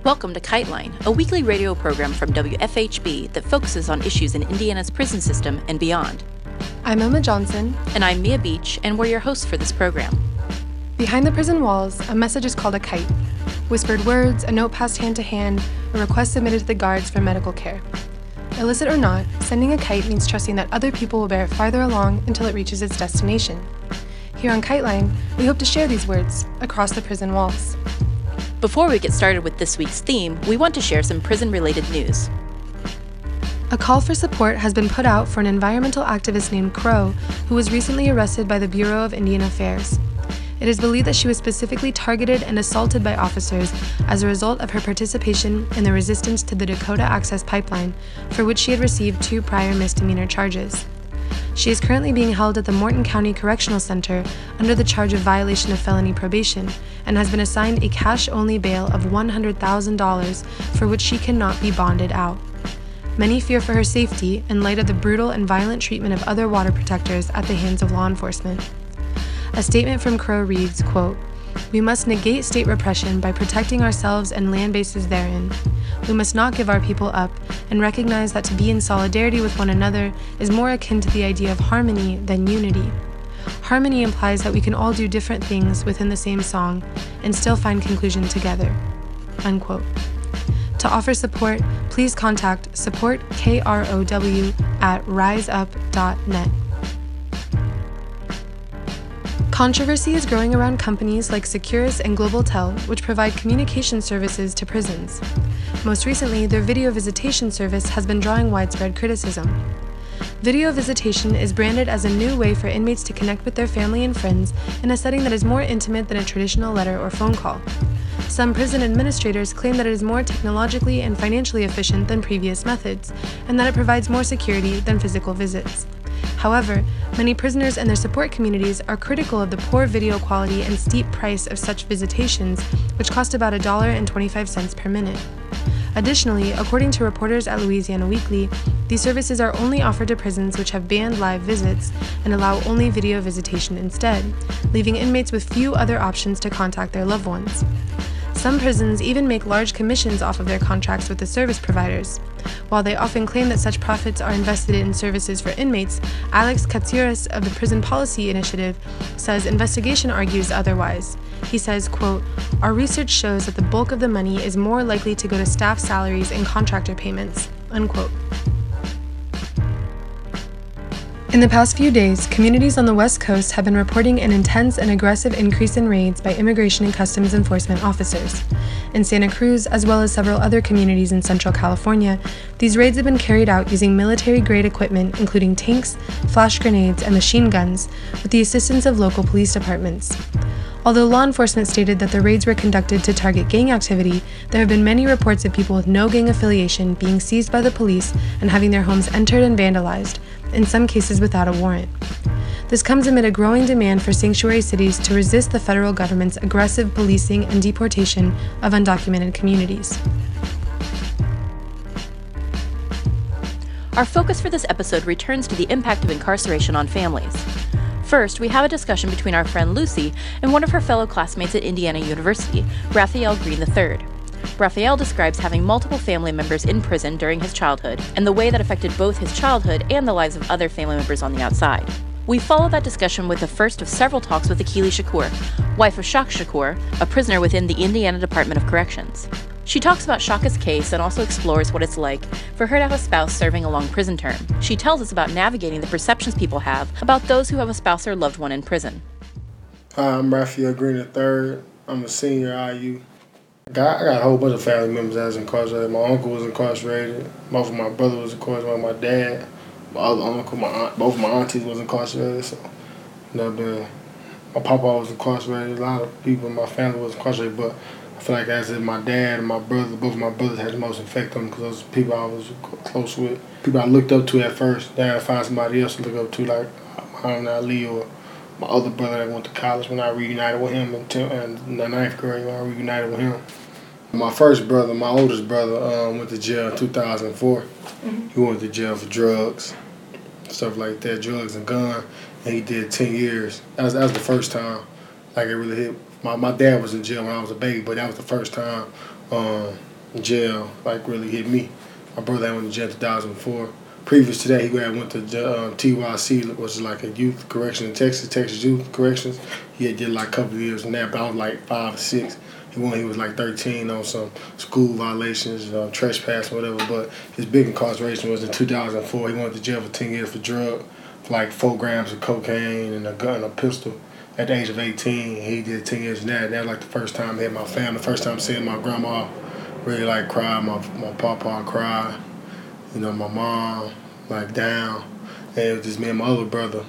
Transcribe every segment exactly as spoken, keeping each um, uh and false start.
Welcome to KiteLine, a weekly radio program from W F H B that focuses on issues in Indiana's prison system and beyond. I'm Emma Johnson. And I'm Mia Beach, and we're your hosts for this program. Behind the prison walls, a message is called a kite. Whispered words, a note passed hand to hand, a request submitted to the guards for medical care. Illicit or not, sending a kite means trusting that other people will bear it farther along until it reaches its destination. Here on KiteLine, we hope to share these words across the prison walls. Before we get started with this week's theme, we want to share some prison-related news. A call for support has been put out for an environmental activist named Crow, who was recently arrested by the Bureau of Indian Affairs. It is believed that she was specifically targeted and assaulted by officers as a result of her participation in the resistance to the Dakota Access Pipeline, for which she had received two prior misdemeanor charges. She is currently being held at the Morton County Correctional Center under the charge of violation of felony probation and has been assigned a cash-only bail of one hundred thousand dollars for which she cannot be bonded out. Many fear for her safety in light of the brutal and violent treatment of other water protectors at the hands of law enforcement. A statement from Crow reads, quote, "We must negate state repression by protecting ourselves and land bases therein. We must not give our people up and recognize that to be in solidarity with one another is more akin to the idea of harmony than unity. Harmony implies that we can all do different things within the same song and still find conclusion together." Unquote. To offer support, please contact support K R O W at riseup dot net. Controversy is growing around companies like Securus and GlobalTel, which provide communication services to prisons. Most recently, their video visitation service has been drawing widespread criticism. Video visitation is branded as a new way for inmates to connect with their family and friends in a setting that is more intimate than a traditional letter or phone call. Some prison administrators claim that it is more technologically and financially efficient than previous methods, and that it provides more security than physical visits. However, many prisoners and their support communities are critical of the poor video quality and steep price of such visitations, which cost about one dollar and twenty-five cents per minute. Additionally, according to reporters at Louisiana Weekly, these services are only offered to prisons which have banned live visits and allow only video visitation instead, leaving inmates with few other options to contact their loved ones. Some prisons even make large commissions off of their contracts with the service providers. While they often claim that such profits are invested in services for inmates, Alex Katsouras of the Prison Policy Initiative says investigation argues otherwise. He says, quote, "Our research shows that the bulk of the money is more likely to go to staff salaries and contractor payments," unquote. In the past few days, communities on the West Coast have been reporting an intense and aggressive increase in raids by Immigration and Customs Enforcement officers. In Santa Cruz, as well as several other communities in Central California, these raids have been carried out using military-grade equipment including tanks, flash grenades, and machine guns, with the assistance of local police departments. Although law enforcement stated that the raids were conducted to target gang activity, there have been many reports of people with no gang affiliation being seized by the police and having their homes entered and vandalized, in some cases without a warrant. This comes amid a growing demand for sanctuary cities to resist the federal government's aggressive policing and deportation of undocumented communities. Our focus for this episode returns to the impact of incarceration on families. First, we have a discussion between our friend Lucy and one of her fellow classmates at Indiana University, Raphael Green the third. Raphael describes having multiple family members in prison during his childhood and the way that affected both his childhood and the lives of other family members on the outside. We follow that discussion with the first of several talks with Akili Shakur, wife of Shak Shakur, a prisoner within the Indiana Department of Corrections. She talks about Shaka's case and also explores what it's like for her to have a spouse serving a long prison term. She tells us about navigating the perceptions people have about those who have a spouse or loved one in prison. Hi, I'm Raphael Green the third. I'm a senior at I U. I got, I got a whole bunch of family members that was incarcerated. My uncle was incarcerated. Both of my brother was incarcerated. My dad, my other uncle, my aunt, both of my aunties was incarcerated. So, you know, the, my papa was incarcerated. A lot of people in my family was incarcerated, but I feel like as in my dad and my brother, both of my brothers had the most effect on me because those people I was close with. People I looked up to at first. Then I found somebody else to look up to, like Muhammad Ali or my other brother that went to college when I reunited with him in, ten, in the ninth grade when I reunited with him. My first brother, my oldest brother, um, went to jail in two thousand four. Mm-hmm. He went to jail for drugs, stuff like that, drugs and gun, and he did ten years. That was, that was the first time like it really hit. My my dad was in jail when I was a baby, but that was the first time um, jail like really hit me. My brother had went to jail in two thousand four. Previous to that, he had went to um, T Y C, which is like a youth correction in Texas, Texas Youth Corrections. He had did like a couple of years in that, but I was like five or six. He went, he was like thirteen on some school violations, uh, trespass, whatever. But his big incarceration was in two thousand four. He went to jail for ten years for drug, for like four grams of cocaine and a gun, and a pistol. At the age of eighteen, he did ten years in that. And that was like the first time I had my family, the first time seeing my grandma really like cry, my my papa cry, you know, my mom like down. And it was just me and my other brother.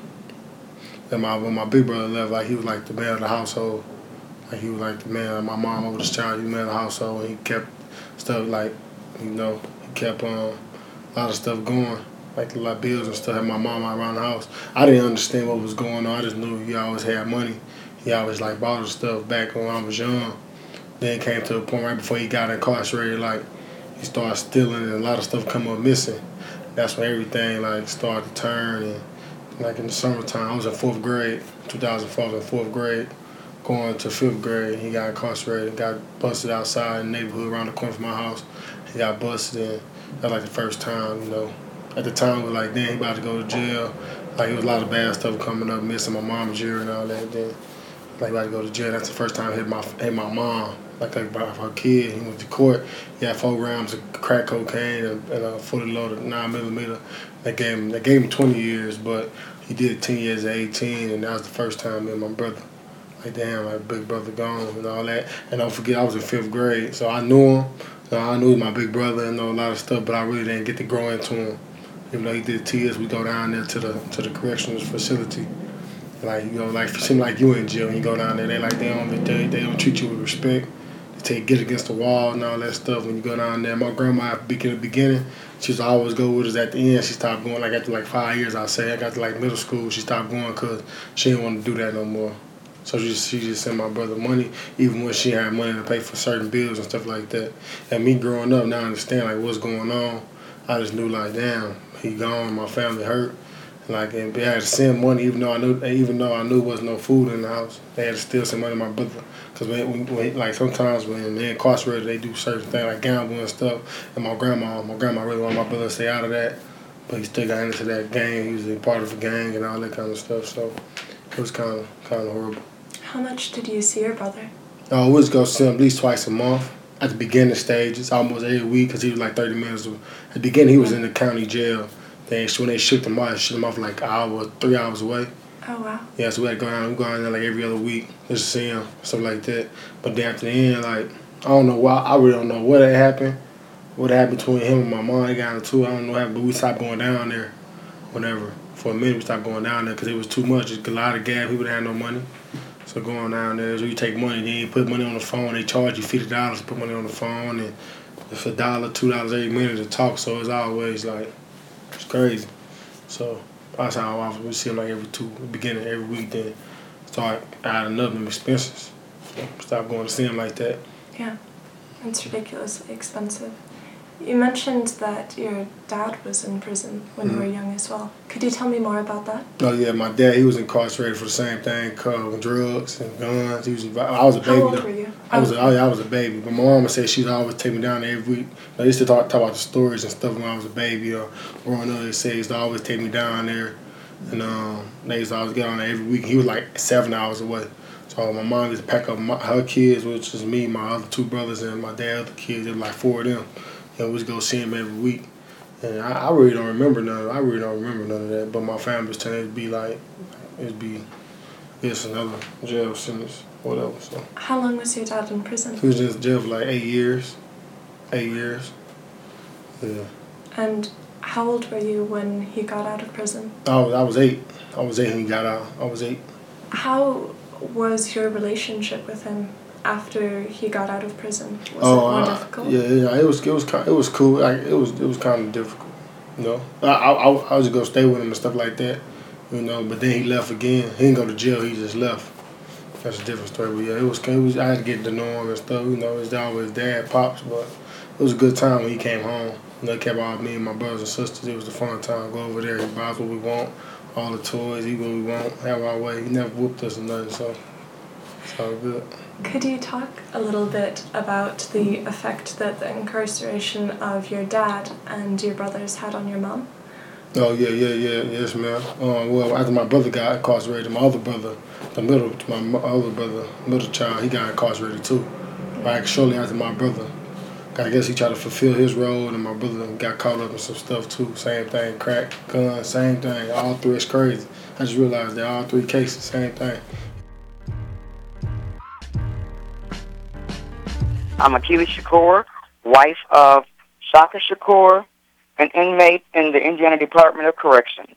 And my when my big brother left, like he was like the man of the household. Like he was like the man. My mom was the child, he was the man of the household, and he kept stuff like, you know, he kept um, a lot of stuff going. Like a lot of bills and stuff, had my mom around the house. I didn't understand what was going on. I just knew he always had money. He always like bought us stuff back when I was young. Then it came to a point right before he got incarcerated, like he started stealing and a lot of stuff come up missing. That's when everything like started to turn. And like in the summertime, I was in fourth grade, two thousand four, I was in fourth grade, going to fifth grade. He got incarcerated, got busted outside in the neighborhood around the corner from my house. He got busted in. That was like the first time, you know. At the time, it was like, then he about to go to jail. Like, it was a lot of bad stuff coming up, missing my mom's year and all that. Then, like, about to go to jail. That's the first time I hit my hit my mom. Like, about her kid. He went to court. He had four grams of crack cocaine and, and a fully loaded nine millimeter. They gave him they gave him twenty years, but he did ten years at eighteen, and that was the first time me and my brother. Like, damn, like, big brother gone and all that. And don't forget, I was in fifth grade, so I knew him. So I knew my big brother and know a lot of stuff, but I really didn't get to grow into him. Even though he did T S, we go down there to the to the corrections facility. Like, you know, like it seems like you in jail when you go down there. They like they don't they, they don't treat you with respect. They take get against the wall and all that stuff when you go down there. My grandma at the beginning, she used to always go with us at the end. She stopped going like after like five years. I say I got to like middle school. She stopped going because she didn't want to do that no more. So she just, she just sent my brother money, even when she had money to pay for certain bills and stuff like that. And me growing up, now I understand like what's going on. I just knew like, damn, he gone, my family hurt. And like, and they had to send money, even though I knew, even though I knew there was no food in the house. They had to still send money to my brother, because when, when, like sometimes when they're incarcerated, they do certain things like gamble and stuff. And my grandma, my grandma really wanted my brother to stay out of that, but he still got into that gang. He was a part of a gang and all that kind of stuff. So it was kind of kind of horrible. How much did you see your brother? I always go see him at least twice a month. At the beginning stages, almost every week, because he was like thirty minutes. At the beginning, he was in the county jail. Then when they shipped him off, they shipped him off like an hour, three hours away. Oh, wow. Yeah, so we had to go down, we go down there like every other week just to see him, stuff like that. But then at the end, like, I don't know why, I really don't know what had happened, what happened between him and my mom. They got into it, I don't know what happened, but we stopped going down there whenever. For a minute, we stopped going down there because it was too much. It's a lot of gas, people didn't have no money. So going down there, so you take money, then you put money on the phone, they charge you fifty dollars to put money on the phone, and it's a dollar, two dollars every minute to talk, so it's always like, it's crazy. So that's how I we see him like every two, beginning every week, then start adding up them expenses. So stop going to see him like that. Yeah, it's ridiculously expensive. You mentioned that your dad was in prison when mm-hmm. you were young as well. Could you tell me more about that? Oh yeah, my dad, he was incarcerated for the same thing, called drugs and guns. He was. I was a baby. How old though. were you? I was. A, I was a baby. But my mama said she'd always take me down there every week. They used to talk, talk about the stories and stuff when I was a baby or growing up. They said they used to always take me down there, and um, they used to always get on there every week. He was like seven hours away. So my mom used to pack up my, her kids, which is me, my other two brothers, and my dad's other kids. There were like four of them. And we just go see him every week. And I, I really don't remember none of it. I really don't remember none of that. But my family was telling me it'd be like, it'd be this another jail sentence, whatever. So how long was your dad in prison? He was in jail for like eight years. Eight years. Yeah. And how old were you when he got out of prison? I was, I was eight. I was eight when he got out. I was eight. How was your relationship with him after he got out of prison? Was oh, it more uh, difficult? Yeah, yeah, it was, it was, it was cool. Like it was, it was kind of difficult. You know, I, I, I was just gonna stay with him and stuff like that. You know, but then he left again. He didn't go to jail. He just left. That's a different story. But yeah, it was, it was. I had to get to know him and stuff. You know, it's always dad, pops, but it was a good time when he came home. You know, he kept all me and my brothers and sisters. It was a fun time. Go over there. He buys what we want, all the toys, eat what we want, have our way. He never whooped us or nothing. So. It's all good. Could you talk a little bit about the effect that the incarceration of your dad and your brothers had on your mom? Oh, yeah, yeah, yeah, yes, ma'am. Um, well, after my brother got incarcerated, my other brother, the middle, my mo- other brother, middle child, he got incarcerated too. Like, shortly after my brother. I guess he tried to fulfill his role, and my brother got caught up in some stuff too. Same thing, crack, gun, same thing. All three, it's crazy. I just realized that all three cases, same thing. I'm Akili Shakur, wife of Shaka Shakur, an inmate in the Indiana Department of Corrections.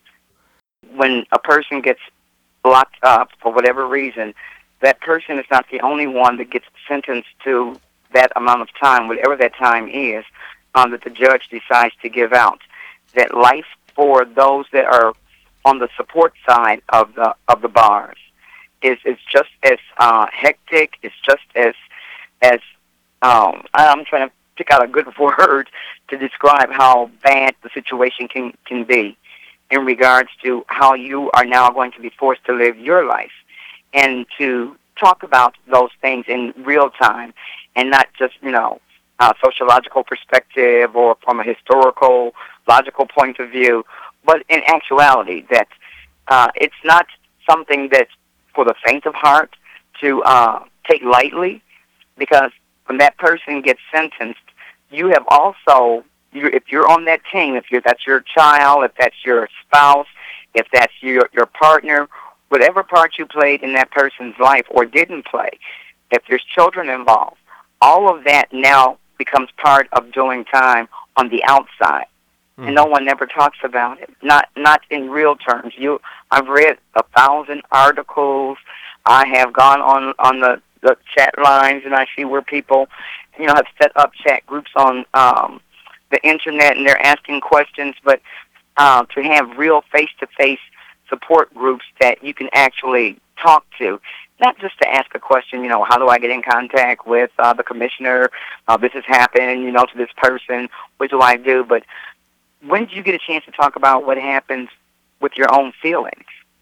When a person gets locked up for whatever reason, that person is not the only one that gets sentenced to that amount of time, whatever that time is, um, that the judge decides to give out. That life for those that are on the support side of the of the bars is is just as uh, hectic. It's just as as um, I'm trying to pick out a good word to describe how bad the situation can can be in regards to how you are now going to be forced to live your life and to talk about those things in real time and not just, you know, a sociological perspective or from a historical, logical point of view, but in actuality that uh, it's not something that's for the faint of heart to uh, take lightly, because when that person gets sentenced, you have also, you, if you're on that team, if you're, that's your child, if that's your spouse, if that's your, your partner, whatever part you played in that person's life or didn't play, if there's children involved, all of that now becomes part of doing time on the outside. Mm-hmm. And no one ever talks about it, not not in real terms. You, I've read a thousand articles. I have gone on, on the, the chat lines, and I see where people, you know, have set up chat groups on um, the Internet, and they're asking questions, but uh, to have real face-to-face support groups that you can actually talk to, not just to ask a question, you know, how do I get in contact with uh, the commissioner? Uh, this has happened, you know, to this person. What do I do? But when do you get a chance to talk about what happens with your own feelings?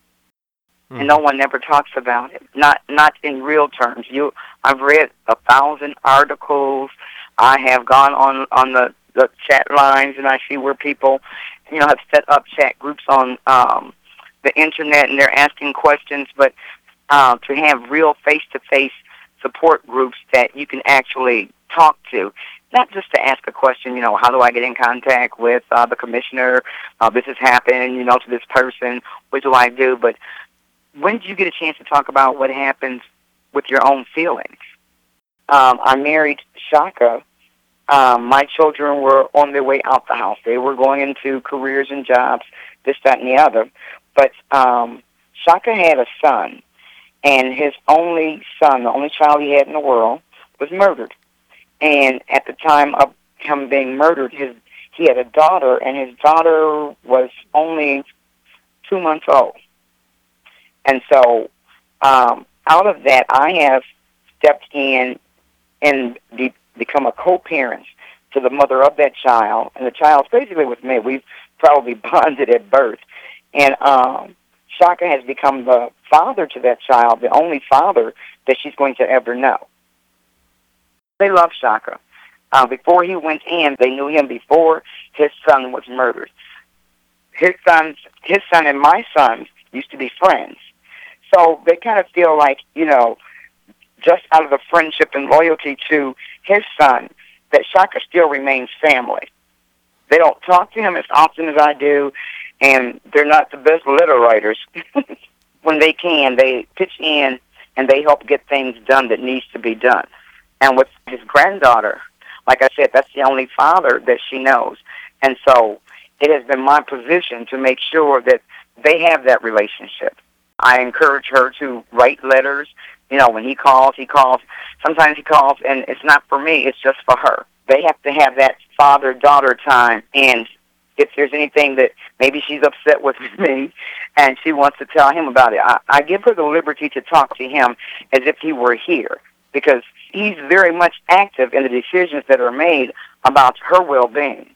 Mm-hmm. And no one ever talks about it, not not in real terms. You, I've read a thousand articles. I have gone on, on the, the chat lines, and I see where people, you know, have set up chat groups on um, the Internet, and they're asking questions, but uh, to have real face-to-face support groups that you can actually talk to, not just to ask a question, you know, how do I get in contact with uh, the commissioner? Uh, this has happened, you know, to this person. What do I do? But when do you get a chance to talk about what happens with your own feelings? Um, I married Shaka. Um, my children were on their way out the house. They were going into careers and jobs, this, that, and the other. But um, Shaka had a son, and his only son, the only child he had in the world, was murdered. And at the time of him being murdered, his he had a daughter, and his daughter was only two months old. And so um, out of that, I have stepped in and be, become a co-parent to the mother of that child, and the child's basically with me. We've probably bonded at birth. And um, Shaka has become the father to that child, the only father that she's going to ever know. They love Shaka. Uh, before he went in, they knew him before his son was murdered. His sons, his son and my son used to be friends. So they kind of feel like, you know, just out of the friendship and loyalty to his son, that Shaka still remains family. They don't talk to him as often as I do, and they're not the best letter writers. When they can, they pitch in and they help get things done that needs to be done. And with his granddaughter, like I said, that's the only father that she knows. And so it has been my position to make sure that they have that relationship. I encourage her to write letters. You know, when he calls, he calls. Sometimes he calls, and it's not for me, it's just for her. They have to have that father-daughter time. And if there's anything that maybe she's upset with me and she wants to tell him about it, I, I give her the liberty to talk to him as if he were here, because he's very much active in the decisions that are made about her well-being.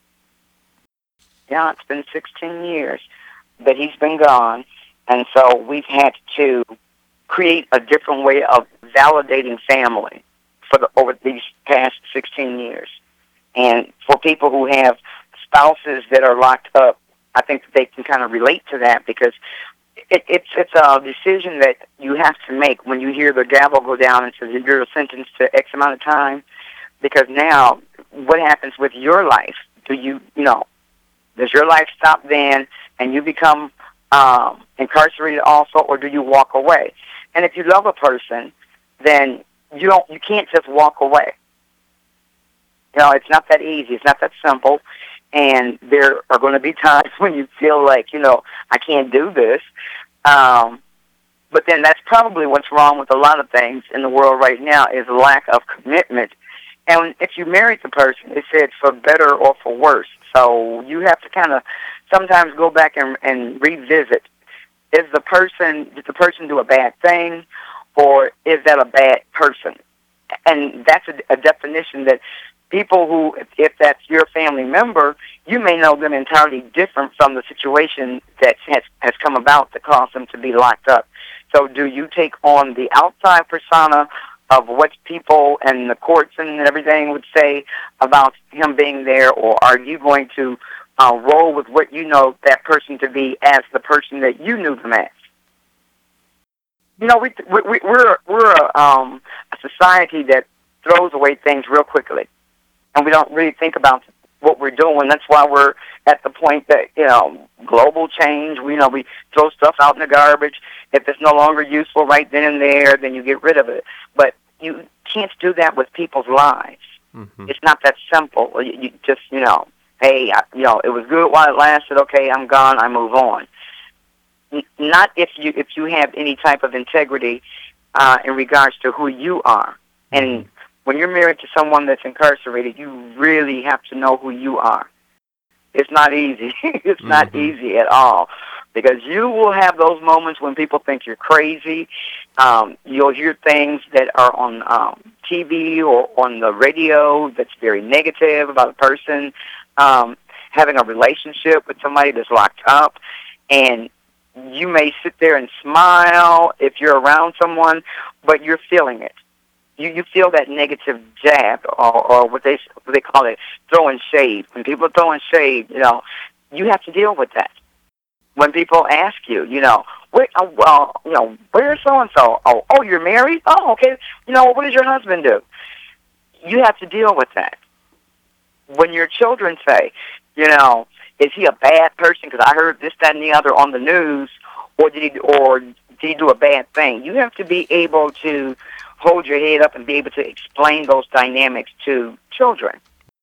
Yeah, it's been sixteen years that he's been gone, and so we've had to create a different way of validating family for the, over these past sixteen years. And for people who have spouses that are locked up, I think that they can kind of relate to that, because it, it's it's a decision that you have to make when you hear the gavel go down and says you're sentenced to X amount of time. Because now, what happens with your life? Do you, you know, does your life stop then and you become um, incarcerated also, or do you walk away? And if you love a person, then you don't, you can't just walk away. You know, it's not that easy. It's not that simple. And there are going to be times when you feel like, you know, I can't do this. Um, but then that's probably what's wrong with a lot of things in the world right now, is lack of commitment. And if you married the person, it said for better or for worse. So you have to kind of sometimes go back and, and revisit. Is the person, did the person do a bad thing, or is that a bad person? And that's a, a definition that people who, if that's your family member, you may know them entirely different from the situation that has, has come about that caused them to be locked up. So do you take on the outside persona of what people and the courts and everything would say about him being there, or are you going to uh, roll with what you know that person to be as the person that you knew them as? You know, we, we, we're, we're a, um, a society that throws away things real quickly, and we don't really think about what we're doing. That's why we're at the point that, you know, global change, we, you know, we throw stuff out in the garbage. If it's no longer useful right then and there, then you get rid of it. But you can't do that with people's lives. Mm-hmm. It's not that simple. You, you just, you know, hey, I, you know, it was good while it lasted. Okay, I'm gone. I move on. N- not if you if you have any type of integrity uh, in regards to who you are. Mm-hmm. And when you're married to someone that's incarcerated, you really have to know who you are. It's not easy. It's mm-hmm. not easy at all, because you will have those moments when people think you're crazy. Um, you'll hear things that are on um, T V or on the radio that's very negative about a person um, having a relationship with somebody that's locked up, and you may sit there and smile if you're around someone, but you're feeling it. You you feel that negative jab, or, or what they what they call it, throwing shade. When people are throwing shade, you know, you have to deal with that. When people ask you, you know, wait, oh, well, you know, where's so and so? Oh, oh, you're married? Oh, okay. You know, what does your husband do? You have to deal with that. When your children say, you know, is he a bad person? Because I heard this, that, and the other on the news, or did he, or did he do a bad thing? You have to be able to hold your head up and be able to explain those dynamics to children.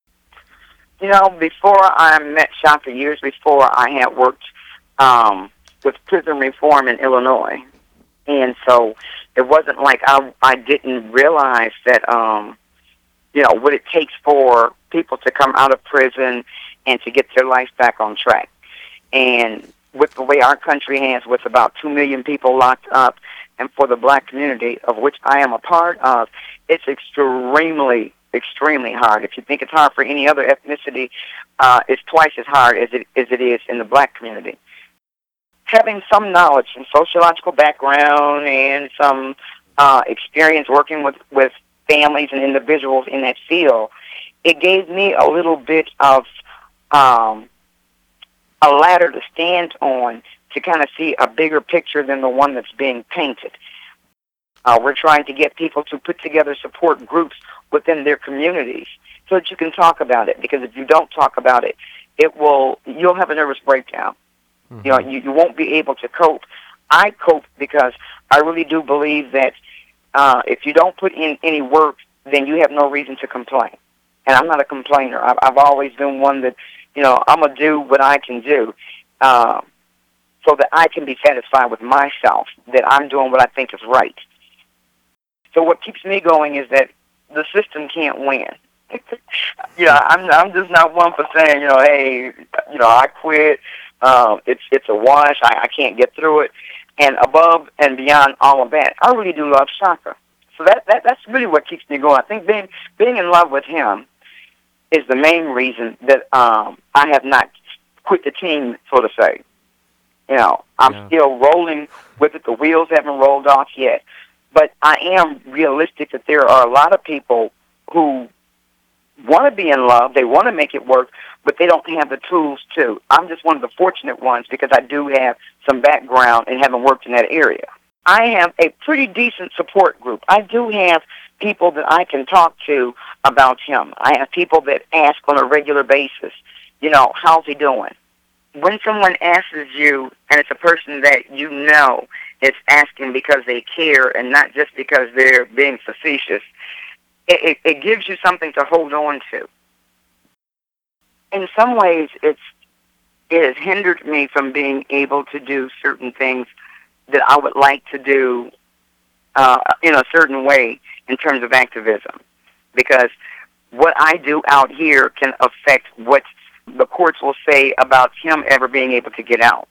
You know, before I met Shaka, years before, I had worked um, with prison reform in Illinois. And so it wasn't like I, I didn't realize that, um, you know, what it takes for people to come out of prison and to get their life back on track. And with the way our country has, with about two million people locked up, and for the black community, of which I am a part of, it's extremely, extremely hard. If you think it's hard for any other ethnicity, uh, it's twice as hard as it, as it is in the black community. Having some knowledge and sociological background and some uh, experience working with, with families and individuals in that field, it gave me a little bit of um, a ladder to stand on to kind of see a bigger picture than the one that's being painted. Uh, we're trying to get people to put together support groups within their communities so that you can talk about it, because if you don't talk about it, it will, you'll have a nervous breakdown. Mm-hmm. You know, you, you won't be able to cope. I cope because I really do believe that uh, if you don't put in any work, then you have no reason to complain. And I'm not a complainer. I've, I've always been one that, you know, I'm going to do what I can do. Uh, so that I can be satisfied with myself, that I'm doing what I think is right. So what keeps me going is that the system can't win. you know, I'm I'm just not one for saying, you know, hey, you know, I quit. Um, it's it's a wash. I, I can't get through it. And above and beyond all of that, I really do love Shaka. So that, that that's really what keeps me going. I think being being in love with him is the main reason that um, I have not quit the team, so to say. You know, I'm Yeah. still rolling with it. The wheels haven't rolled off yet. But I am realistic that there are a lot of people who want to be in love, they want to make it work, but they don't have the tools to. I'm just one of the fortunate ones because I do have some background and haven't worked in that area. I have a pretty decent support group. I do have people that I can talk to about him. I have people that ask on a regular basis, you know, how's he doing? When someone asks you, and it's a person that you know is asking because they care and not just because they're being facetious, it, it, it gives you something to hold on to. In some ways, it's it has hindered me from being able to do certain things that I would like to do uh, in a certain way in terms of activism, because what I do out here can affect what the courts will say about him ever being able to get out.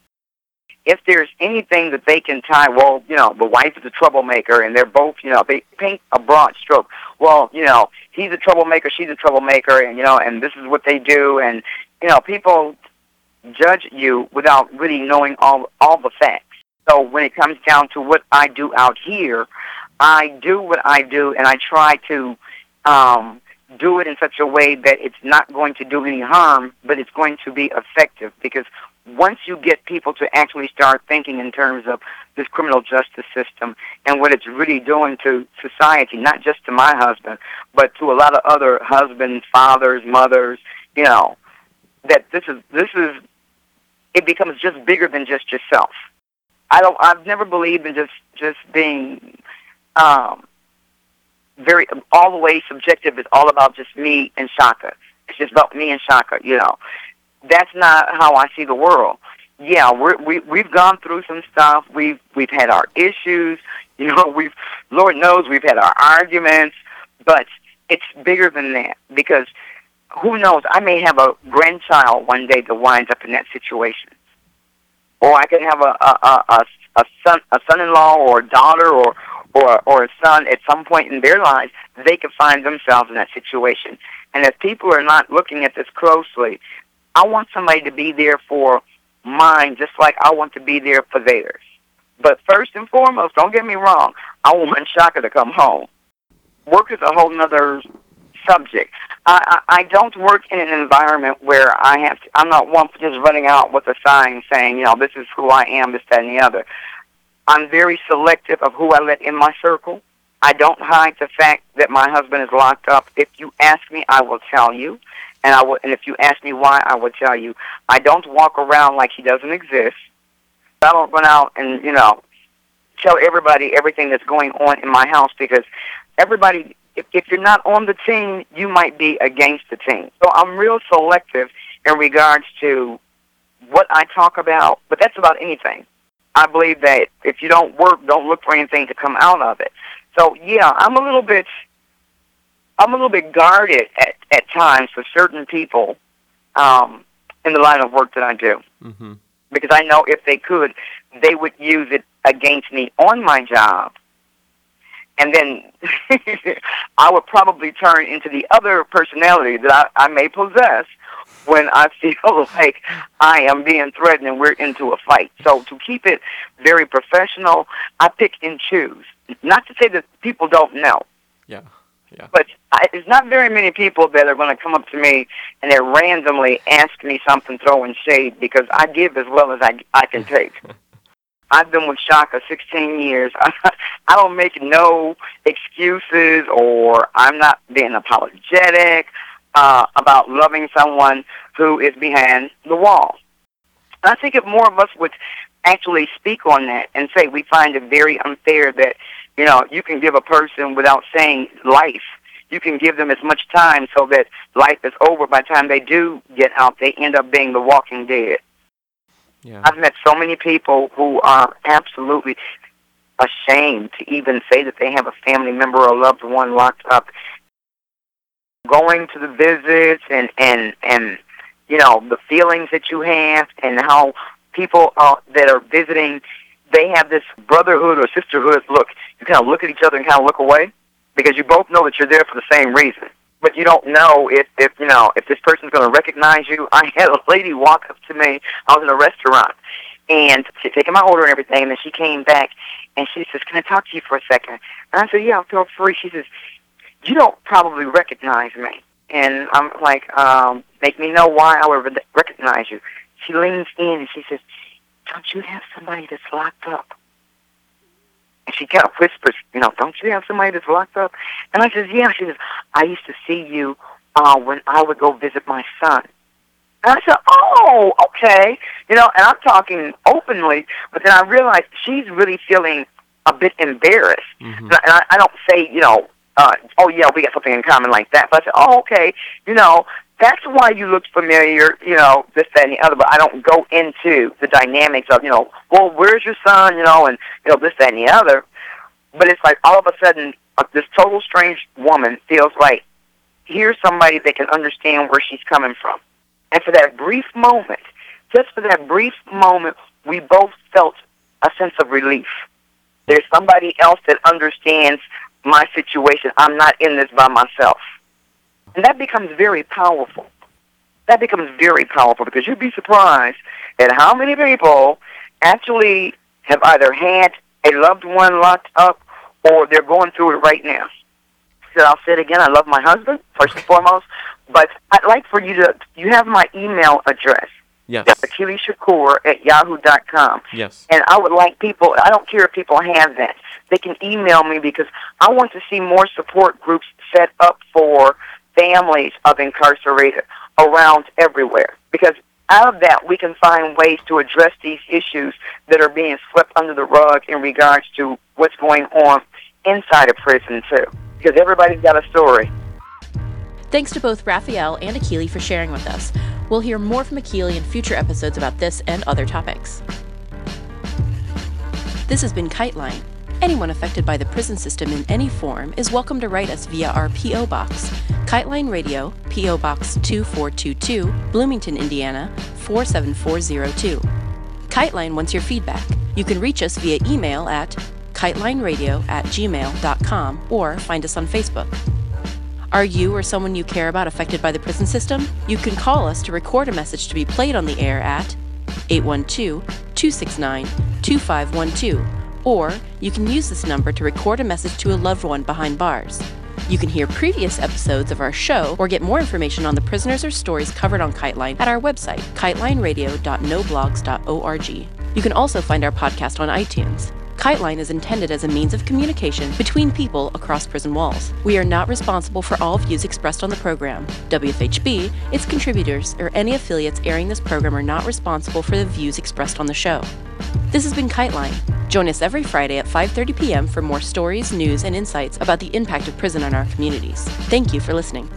If there's anything that they can tie, well, you know, the wife is a troublemaker, and they're both, you know, they paint a broad stroke. Well, you know, he's a troublemaker, she's a troublemaker, and, you know, and this is what they do. And, you know, people judge you without really knowing all all the facts. So when it comes down to what I do out here, I do what I do, and I try to um, do it in such a way that it's not going to do any harm, but it's going to be effective. Because once you get people to actually start thinking in terms of this criminal justice system and what it's really doing to society, not just to my husband, but to a lot of other husbands, fathers, mothers, you know, that this is this is it becomes just bigger than just yourself. I don't. I've never believed in just just being um, very all the way subjective. It's all about just me and Shaka. It's just about me and Shaka. You know, that's not how I see the world. Yeah, we're, we we've gone through some stuff. We've we've had our issues. You know, we've Lord knows we've had our arguments, but it's bigger than that, because who knows? I may have a grandchild one day that winds up in that situation. Or I could have a a, a, a son a son-in-law or a daughter or, or or a son at some point in their lives, they could find themselves in that situation. And if people are not looking at this closely, I want somebody to be there for mine just like I want to be there for theirs. But first and foremost, don't get me wrong, I want Shaka to come home. Work is a whole nother subject. I, I, I don't work in an environment where I have to, I'm not one for just running out with a sign saying, you know, this is who I am, this, that, and the other. I'm very selective of who I let in my circle. I don't hide the fact that my husband is locked up. If you ask me, I will tell you. And I will, and if you ask me why, I will tell you. I don't walk around like he doesn't exist. I don't run out and, you know, tell everybody everything that's going on in my house, because everybody, if, if you're not on the team, you might be against the team. So I'm real selective in regards to what I talk about, but that's about anything. I believe that if you don't work, don't look for anything to come out of it. So, yeah, I'm a little bit, I'm a little bit guarded at, at times for certain people um, in the line of work that I do. Mm-hmm. Because I know if they could, they would use it against me on my job. And then I would probably turn into the other personality that I, I may possess when I feel like I am being threatened and we're into a fight. So to keep it very professional, I pick and choose. Not to say that people don't know. Yeah, yeah. But I, there's not very many people that are going to come up to me and they randomly ask me something, throwing shade, because I give as well as I, I can take. I've been with Shaka sixteen years. I don't make no excuses, or I'm not being apologetic uh, about loving someone who is behind the wall. And I think if more of us would actually speak on that and say we find it very unfair that, you know, you can give a person without saying life. You can give them as much time so that life is over. By the time they do get out, they end up being the walking dead. Yeah. I've met so many people who are absolutely ashamed to even say that they have a family member or loved one locked up. Going to the visits and, and, and you know, the feelings that you have, and how people uh, that are visiting, they have this brotherhood or sisterhood look. You kind of look at each other and kind of look away, because you both know that you're there for the same reason. But you don't know if, if you know, if this person's going to recognize you. I had a lady walk up to me. I was in a restaurant, And she'd taken my order and everything, and then she came back, and she says, can I talk to you for a second? And I said, yeah, feel free. She says, you don't probably recognize me. And I'm like, um, make me know why I would re- recognize you. She leans in, and she says, don't you have somebody that's locked up? And she kind of whispers, you know, don't you have somebody that's locked up? And I says, yeah. She says, I used to see you uh, when I would go visit my son. And I said, oh, okay. You know, and I'm talking openly, but then I realized she's really feeling a bit embarrassed. Mm-hmm. And I, I don't say, you know, uh, oh, yeah, we got something in common like that. But I said, oh, okay, you know, that's why you look familiar, you know, this, that, and the other. But I don't go into the dynamics of, you know, well, where's your son, you know, and, you know, this, that, and the other. But it's like all of a sudden uh, this total strange woman feels like here's somebody that can understand where she's coming from. And for that brief moment, just for that brief moment, we both felt a sense of relief. There's somebody else that understands my situation. I'm not in this by myself. And that becomes very powerful. That becomes very powerful because you'd be surprised at how many people actually have either had a loved one locked up or they're going through it right now. So I'll say it again, I love my husband, first and foremost, but I'd like for you to, you have my email address. Yes. Akili Shakur at yahoo dot com. Yes. And I would like people, I don't care if people have that, they can email me because I want to see more support groups set up for families of incarcerated around everywhere. Because out of that, we can find ways to address these issues that are being swept under the rug in regards to what's going on inside of prison, too. Because everybody's got a story. Thanks to both Raphael and Akili for sharing with us. We'll hear more from Akili in future episodes about this and other topics. This has been KiteLine. Anyone affected by the prison system in any form is welcome to write us via our P O Box, KiteLine Radio, P O Box two four two two, Bloomington, Indiana, four seven four zero two. KiteLine wants your feedback. You can reach us via email at kitelineradio at gmail dot com or find us on Facebook. Are you or someone you care about affected by the prison system? You can call us to record a message to be played on the air at eight one two, two six nine, two five one two, or you can use this number to record a message to a loved one behind bars. You can hear previous episodes of our show or get more information on the prisoners or stories covered on KiteLine at our website, kiteline radio dot no blogs dot org. You can also find our podcast on iTunes. KiteLine is intended as a means of communication between people across prison walls. We are not responsible for all views expressed on the program. W F H B, its contributors, or any affiliates airing this program are not responsible for the views expressed on the show. This has been KiteLine. Join us every Friday at five thirty p.m. for more stories, news, and insights about the impact of prison on our communities. Thank you for listening.